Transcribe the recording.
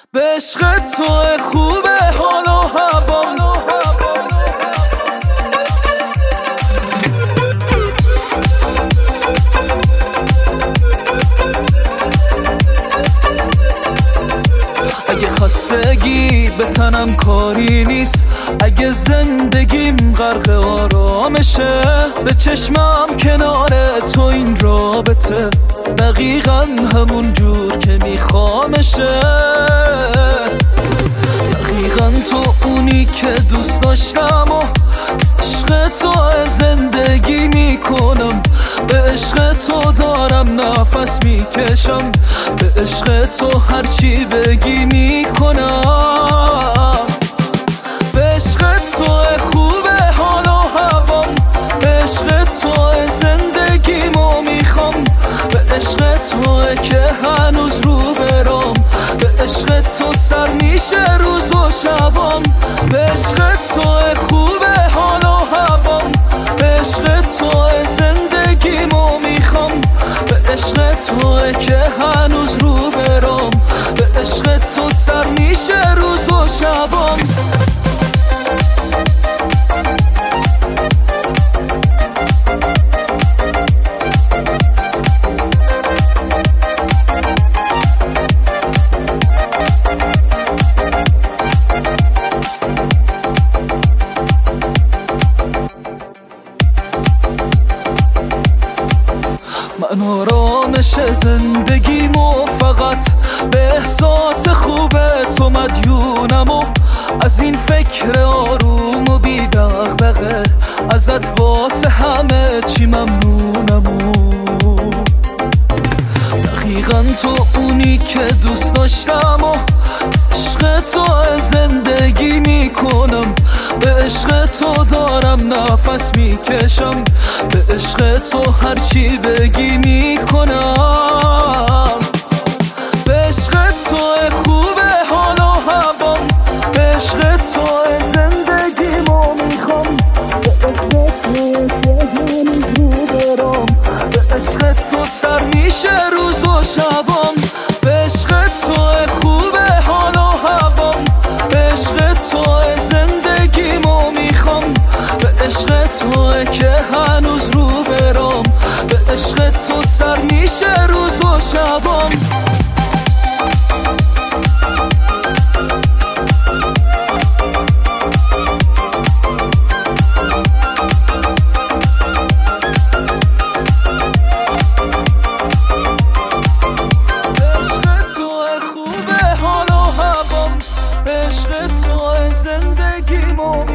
به عشق تو خوبه حال و هوام. اگه خستگی به تنم کاری نیست، اگه زندگیم غرق آرامشه، به چشمم کنار تو این رابطه دقیقا همون جور که میخوامشه. دقیقا تو اونی که دوست داشتم و عشق تو زندگی میکنم. به عشق تو دارم نفس میکشم، به عشق تو هرچی بگی میکنم. به عشق تو خوبه حال و هوام، به عشق تو زندگیمو میخوام، به عشق تو که هنوز رو برام، به عشق تو سر میشه روز و شبام. به عشق تو خوبه حال و هوام، به عشق تو زندگیمو میخوام، به عشق تو که هنوز رو برام، به عشق تو سر میشه روز و شبام. من آرامش زندگیمو فقط به احساس خوب تو مدیونم و از این فکر آروم و بی دغدغه ازت واسه همه چی ممنونم و دقیقا تو اونی که دوست داشتم و عشق تو زندگی میکنم. به عشق تو دارم نفس میکشم، به عشق تو هرچی بگی میکنم. به عشق تو خوبه حال و هوام، به عشق تو زندگیمو میخوام، به عشق تو که هنوز رو برام، به عشق تو سر میشه روز و شبام. به عشق تو خوبه حال و هوام، به عشق تو زندگیمو میخوام، به عشق تو که هنوز رو برام، به عشق تو سر میشه روز و شبام. عشق تو زندگیمو